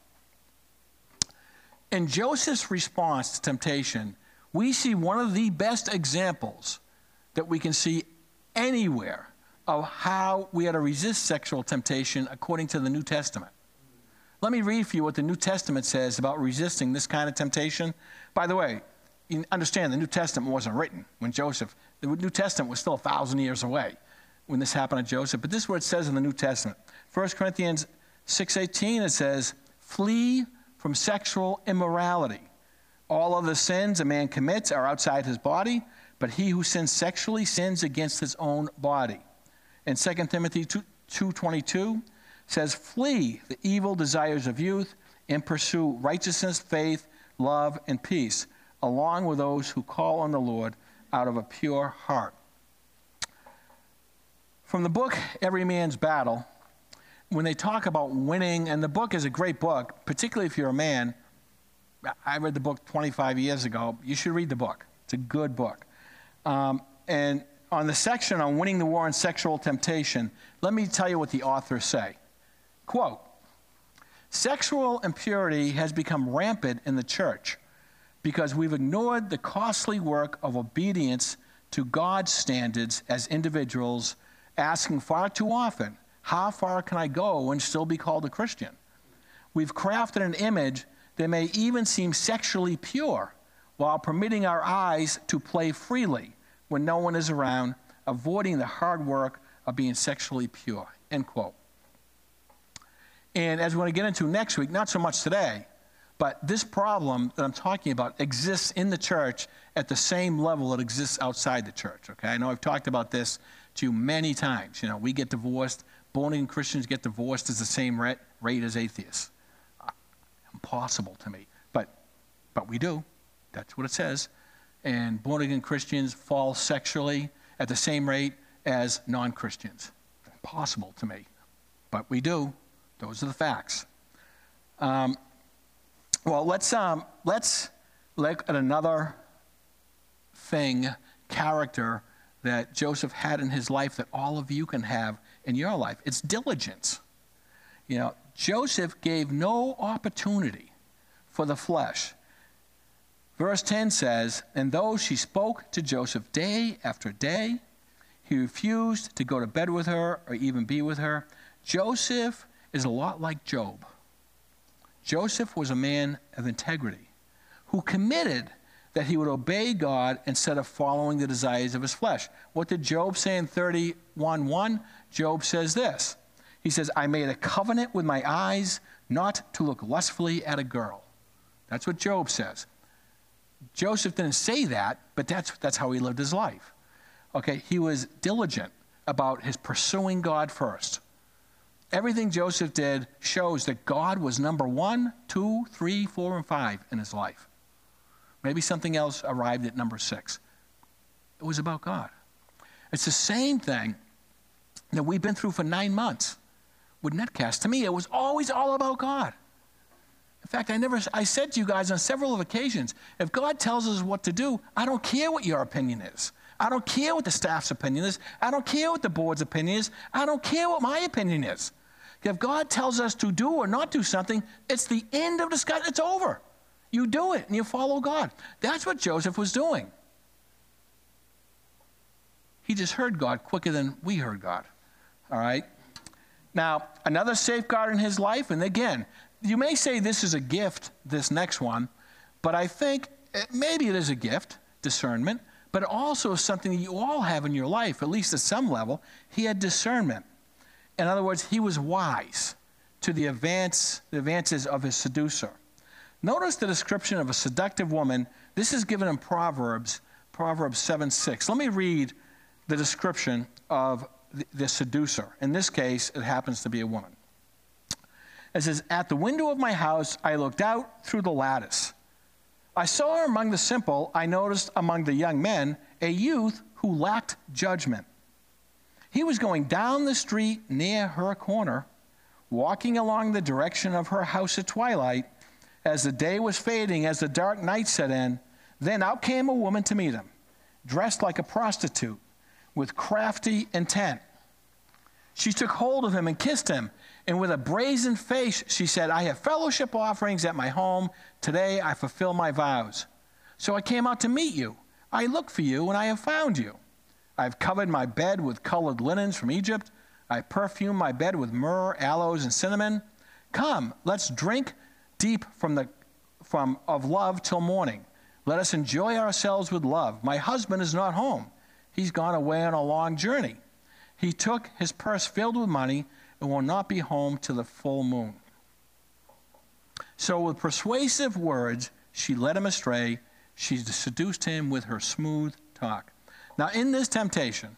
In Joseph's response to temptation, we see one of the best examples that we can see anywhere of how we are to resist sexual temptation according to the New Testament. Let me read for you what the New Testament says about resisting this kind of temptation. By the way, you understand the New Testament wasn't written when Joseph, the New Testament was still a thousand years away when this happened to Joseph. But this is what it says in the New Testament. First Corinthians six eighteen, it says, flee from sexual immorality. All other sins a man commits are outside his body, but he who sins sexually sins against his own body. And Second Timothy two twenty-two says, flee the evil desires of youth and pursue righteousness, faith, love, and peace, along with those who call on the Lord out of a pure heart. From the book, Every Man's Battle, when they talk about winning, and the book is a great book, particularly if you're a man. I read the book twenty-five years ago. You should read the book. It's a good book. Um, and on the section on winning the war on sexual temptation, let me tell you what the authors say. Quote, sexual impurity has become rampant in the church because we've ignored the costly work of obedience to God's standards as individuals, asking far too often, how far can I go and still be called a Christian? We've crafted an image that may even seem sexually pure while permitting our eyes to play freely when no one is around, avoiding the hard work of being sexually pure, end quote. And as we're going to get into next week, not so much today, but this problem that I'm talking about exists in the church at the same level it exists outside the church, okay? I know I've talked about this to you many times. You know, we get divorced, born-again Christians get divorced at the same rate, rate as atheists. Impossible to me, but but we do. That's what it says. And born-again Christians fall sexually at the same rate as non-Christians. Impossible to me, but we do. Those are the facts. Um, well, let's um, let's look at another thing, character that Joseph had in his life that all of you can have in your life. It's diligence. You know, Joseph gave no opportunity for the flesh. Verse ten says, and though she spoke to Joseph day after day, he refused to go to bed with her or even be with her. Joseph is a lot like Job. Joseph was a man of integrity who committed that he would obey God instead of following the desires of his flesh. What did Job say in thirty-one one? Job says this. He says, I made a covenant with my eyes not to look lustfully at a girl. That's what Job says. Joseph didn't say that, but that's, that's how he lived his life. Okay, he was diligent about his pursuing God first. Everything Joseph did shows that God was number one, two, three, four, and five in his life. Maybe something else arrived at number six. It was about God. It's the same thing that we've been through for nine months with Netcast. To me, it was always all about God. In fact, I never, I said to you guys on several of occasions, if God tells us what to do, I don't care what your opinion is. I don't care what the staff's opinion is. I don't care what the board's opinion is. I don't care what my opinion is. If God tells us to do or not do something, it's the end of discussion. It's over. You do it and you follow God. That's what Joseph was doing. He just heard God quicker than we heard God. All right? Now, another safeguard in his life, and again, you may say this is a gift, this next one, but I think maybe it is a gift, discernment, but it also is something that you all have in your life, at least at some level. He had discernment. In other words, he was wise to the advance, the advances of his seducer. Notice the description of a seductive woman. This is given in Proverbs, Proverbs seven six. Let me read the description of the, the seducer. In this case, it happens to be a woman. It says, "At the window of my house, I looked out through the lattice. I saw her among the simple. I noticed among the young men a youth who lacked judgment. He was going down the street near her corner, walking along the direction of her house at twilight. As the day was fading, as the dark night set in, then out came a woman to meet him, dressed like a prostitute, with crafty intent. She took hold of him and kissed him, and with a brazen face she said, 'I have fellowship offerings at my home. Today I fulfill my vows. So I came out to meet you. I looked for you, and I have found you. I have covered my bed with colored linens from Egypt. I perfumed my bed with myrrh, aloes, and cinnamon. Come, let's drink deep from the from of love till morning. Let us enjoy ourselves with love. My husband is not home. He's gone away on a long journey. He took his purse filled with money and will not be home till the full moon.' So with persuasive words, she led him astray. She seduced him with her smooth talk." Now, in this temptation,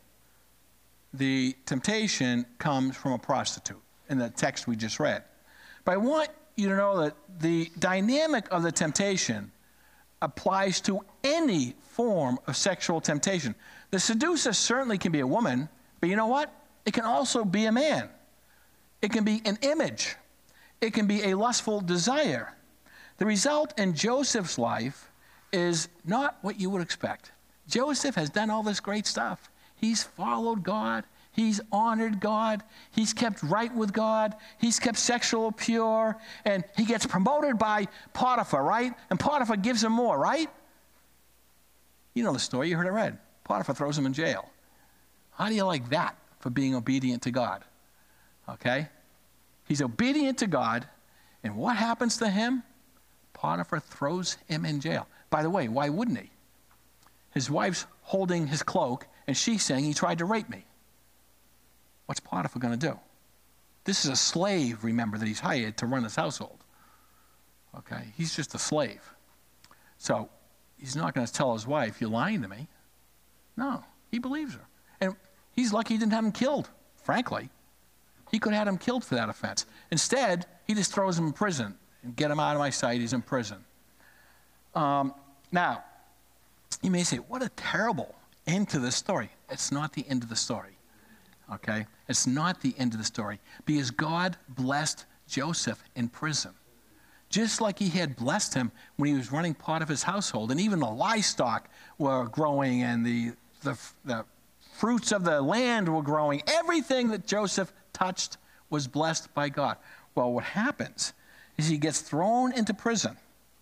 the temptation comes from a prostitute in the text we just read. But I want you to know that the dynamic of the temptation applies to any form of sexual temptation. The seducer certainly can be a woman, but you know what? It can also be a man. It can be an image. It can be a lustful desire. The result in Joseph's life is not what you would expect. Joseph has done all this great stuff. He's followed God. He's honored God. He's kept right with God. He's kept sexual pure. And he gets promoted by Potiphar, right? And Potiphar gives him more, right? You know the story. You heard it read. Potiphar throws him in jail. How do you like that for being obedient to God? Okay? He's obedient to God. And what happens to him? Potiphar throws him in jail. By the way, why wouldn't he? His wife's holding his cloak, and she's saying he tried to rape me. What's Potiphar going to do? This is a slave, remember, that he's hired to run his household. Okay? He's just a slave. So he's not going to tell his wife, "You're lying to me." No, he believes her. And he's lucky he didn't have him killed, frankly. He could have had him killed for that offense. Instead, he just throws him in prison and get him out of my sight. He's in prison. Um, now, you may say, what a terrible end to this story. It's not the end of the story. Okay? It's not the end of the story. Because God blessed Joseph in prison. Just like he had blessed him when he was running part of his household. And even the livestock were growing and the, the, the fruits of the land were growing. Everything that Joseph touched was blessed by God. Well, what happens is he gets thrown into prison.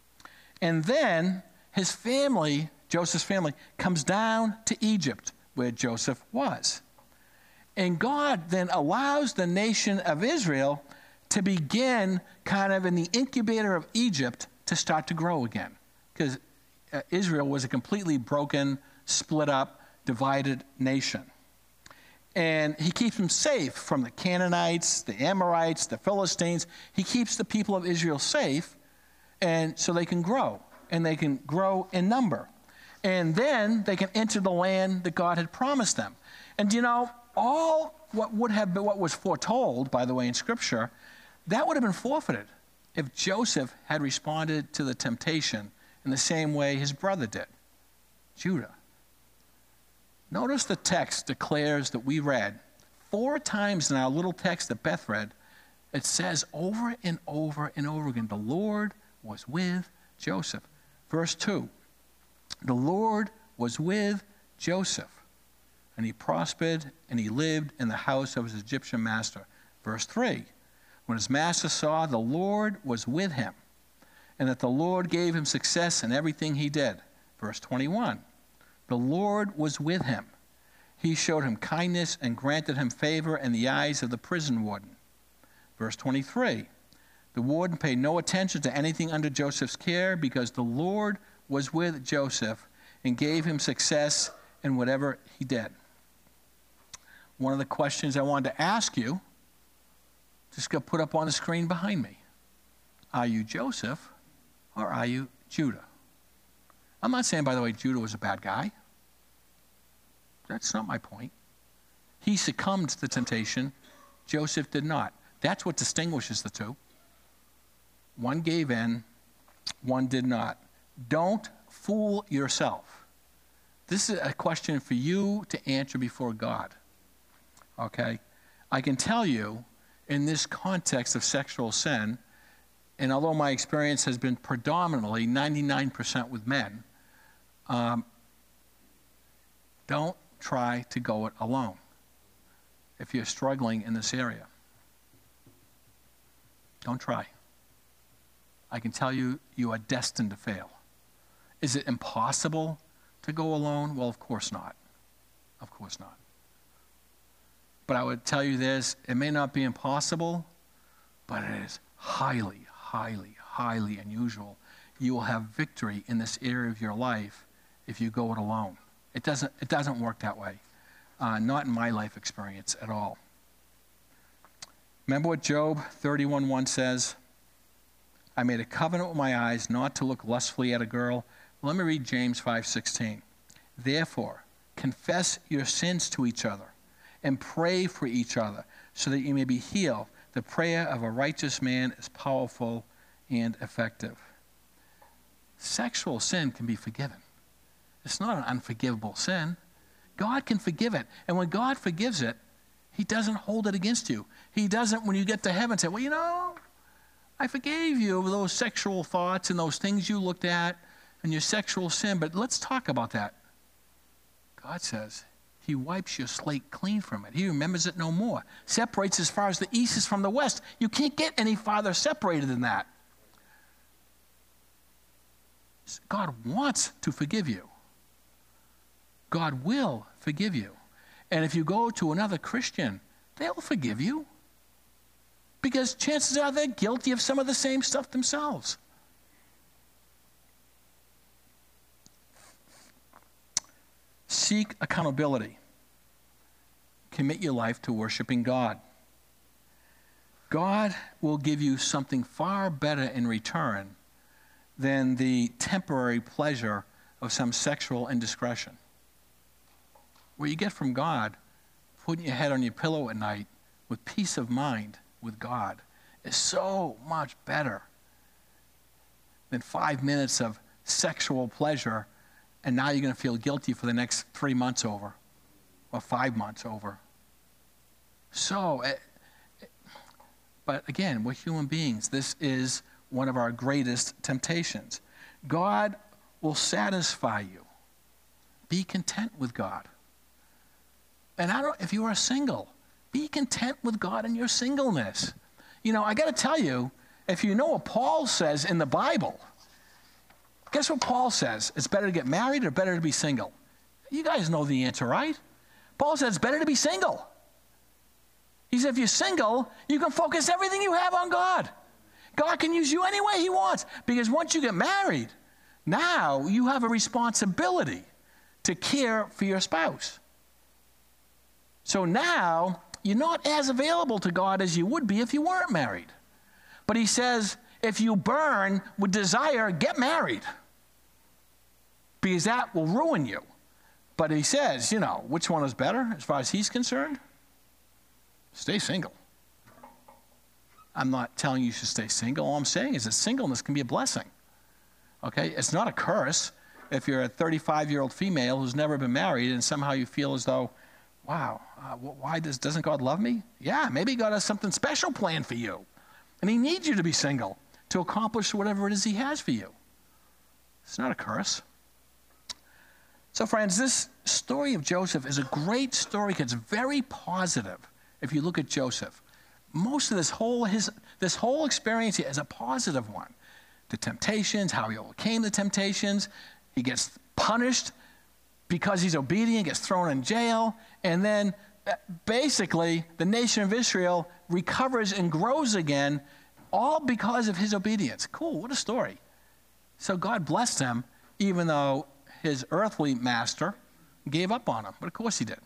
And then his family, Joseph's family, comes down to Egypt, where Joseph was. And God then allows the nation of Israel to begin kind of in the incubator of Egypt to start to grow again. Because uh, Israel was a completely broken, split up, divided nation. And he keeps them safe from the Canaanites, the Amorites, the Philistines. He keeps the people of Israel safe, and so they can grow, and they can grow in number. And then they can enter the land that God had promised them. And you know, all what would have been, what was foretold, by the way, in Scripture, that would have been forfeited if Joseph had responded to the temptation in the same way his brother did, Judah. Notice the text declares that we read four times in our little text that Beth read. It says over and over and over again, the Lord was with Joseph. Verse two, the Lord was with Joseph, and he prospered, and he lived in the house of his Egyptian master. Verse three, when his master saw the Lord was with him, and that the Lord gave him success in everything he did. Verse twenty-one, the Lord was with him. He showed him kindness and granted him favor in the eyes of the prison warden. Verse twenty-three, the warden paid no attention to anything under Joseph's care because the Lord was with Joseph and gave him success in whatever he did. One of the questions I wanted to ask you, just got put up on the screen behind me. Are you Joseph or are you Judah? I'm not saying, by the way, Judah was a bad guy. That's not my point. He succumbed to the temptation. Joseph did not. That's what distinguishes the two. One gave in, one did not. Don't fool yourself. This is a question for you to answer before God. Okay? I can tell you, in this context of sexual sin, and although my experience has been predominantly ninety-nine percent with men, um, don't try to go it alone if you're struggling in this area. Don't try. I can tell you, you are destined to fail. Is it impossible to go alone? Well, of course not. Of course not. But I would tell you this, it may not be impossible, but it is highly, highly, highly unusual. You will have victory in this area of your life if you go it alone. It doesn't, it doesn't work that way. Uh, not in my life experience at all. Remember what Job thirty-one one says? I made a covenant with my eyes not to look lustfully at a girl. Let me read James five sixteen. Therefore, confess your sins to each other and pray for each other so that you may be healed. The prayer of a righteous man is powerful and effective. Sexual sin can be forgiven. It's not an unforgivable sin. God can forgive it. And when God forgives it, he doesn't hold it against you. He doesn't, when you get to heaven, say, well, you know, I forgave you of those sexual thoughts and those things you looked at and your sexual sin, but let's talk about that. God says he wipes your slate clean from it. He remembers it no more. Separates as far as the east is from the west. You can't get any farther separated than that. God wants to forgive you. God will forgive you. And if you go to another Christian, they'll forgive you. Because chances are they're guilty of some of the same stuff themselves. Seek accountability. Commit your life to worshiping God. God will give you something far better in return than the temporary pleasure of some sexual indiscretion. What you get from God, putting your head on your pillow at night with peace of mind with God, is so much better than five minutes of sexual pleasure, and now you're going to feel guilty for the next three months over, or five months over. So, it, it, but again, we're human beings. This is one of our greatest temptations. God will satisfy you. Be content with God. And I don't, if you are single, be content with God in your singleness. You know, I got to tell you, if you know what Paul says in the Bible, guess what Paul says? It's better to get married or better to be single? You guys know the answer, right? Paul says it's better to be single. He said if you're single, you can focus everything you have on God. God can use you any way he wants. Because once you get married, now you have a responsibility to care for your spouse. So now, you're not as available to God as you would be if you weren't married. But he says, if you burn with desire, get married. Because that will ruin you. But he says, you know, which one is better as far as he's concerned? Stay single. I'm not telling you you should stay single. All I'm saying is that singleness can be a blessing. Okay? It's not a curse if you're a thirty-five-year-old female who's never been married and somehow you feel as though, wow, uh, why does, doesn't God love me? Yeah, maybe God has something special planned for you. And he needs you to be single to accomplish whatever it is he has for you. It's not a curse. So friends, this story of Joseph is a great story because it's very positive if you look at Joseph. Most of this whole, his, this whole experience here is a positive one. The temptations, how he overcame the temptations. He gets punished because he's obedient, gets thrown in jail, and then basically the nation of Israel recovers and grows again, all because of his obedience. Cool, what a story. So God blessed him, even though his earthly master gave up on him. But of course he did.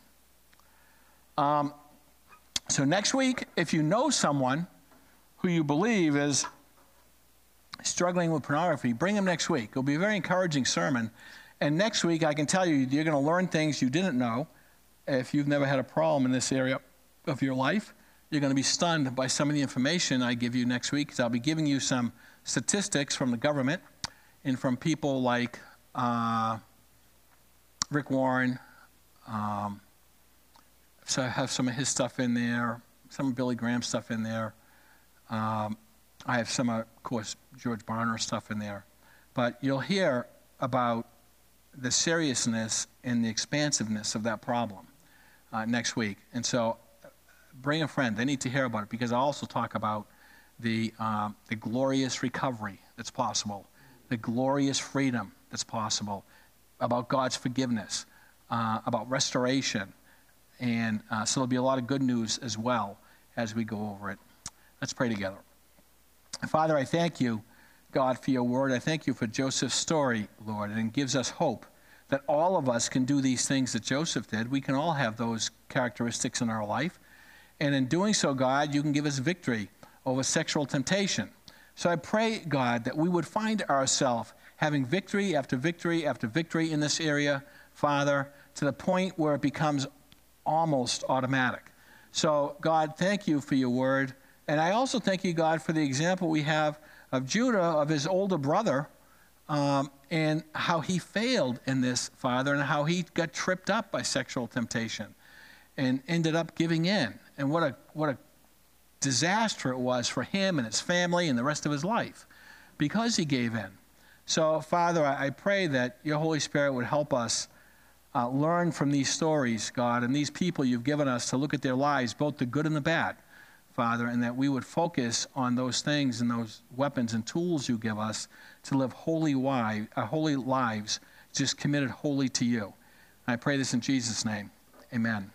Um, so next week, if you know someone who you believe is struggling with pornography, bring them next week. It'll be a very encouraging sermon. And next week, I can tell you, you're going to learn things you didn't know. if you've never had a problem in this area of your life, you're going to be stunned by some of the information I give you next week, because I'll be giving you some statistics from the government and from people like uh, Rick Warren. Um, so I have some of his stuff in there, some of Billy Graham's stuff in there. Um, I have some, uh, of course, George Barner stuff in there. But you'll hear about the seriousness and the expansiveness of that problem uh, next week. And so bring a friend. They need to hear about it, because I also talk about the, um, the glorious recovery that's possible, the glorious freedom that's possible, about God's forgiveness, uh, about restoration. And uh, so there'll be a lot of good news as well as we go over it. Let's pray together. Father, I thank you, God, for your word. I thank you for Joseph's story, Lord, and it gives us hope that all of us can do these things that Joseph did. We can all have those characteristics in our life. And in doing so, God, you can give us victory over sexual temptation. So I pray, God, that we would find ourselves having victory after victory after victory in this area, Father, to the point where it becomes almost automatic. So, God, thank you for your word. And I also thank you, God, for the example we have of Judah, of his older brother, um, and how he failed in this, Father, and how he got tripped up by sexual temptation and ended up giving in. And what a, what a disaster it was for him and his family and the rest of his life because he gave in. So, Father, I, I pray that your Holy Spirit would help us uh, learn from these stories, God, and these people you've given us to look at their lives, both the good and the bad, Father, and that we would focus on those things and those weapons and tools you give us to live holy, wi- uh, holy lives, just committed wholly to you. And I pray this in Jesus' name. Amen.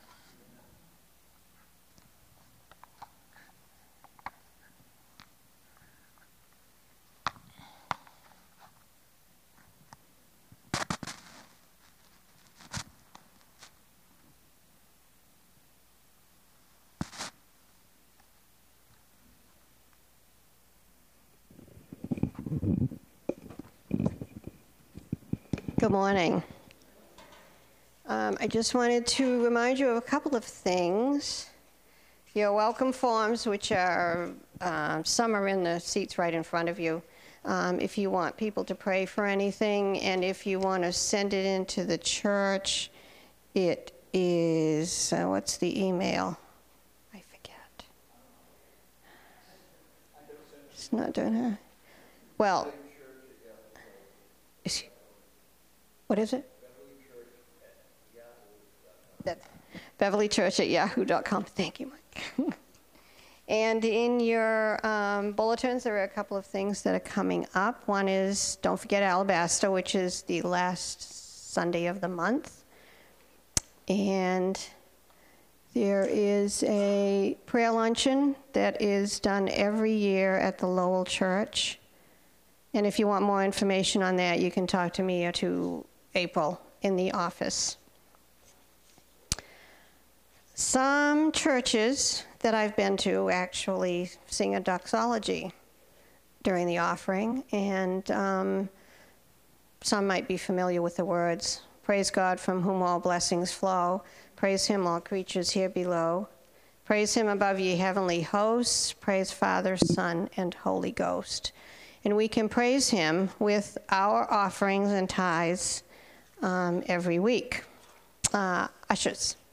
Good morning. Um, I just wanted to remind you of a couple of things. Your welcome forms, which are, uh, some are in the seats right in front of you, um, if you want people to pray for anything, and if you want to send it into the church, it is, uh, what's the email? I forget. It's not doing it. Well, is, what is it? Beverly Church at yahoo dot com. Thank you, Mike. And in your um, bulletins, there are a couple of things that are coming up. One is, don't forget Alabaster, which is the last Sunday of the month. And there is a prayer luncheon that is done every year at the Lowell Church. And if you want more information on that, you can talk to me or to April in the office. Some churches that I've been to actually sing a doxology during the offering, and um, some might be familiar with the words, praise God from whom all blessings flow, praise him all creatures here below, praise him above ye heavenly hosts, praise Father, Son, and Holy Ghost. And we can praise him with our offerings and tithes um, every week. Uh, ushers.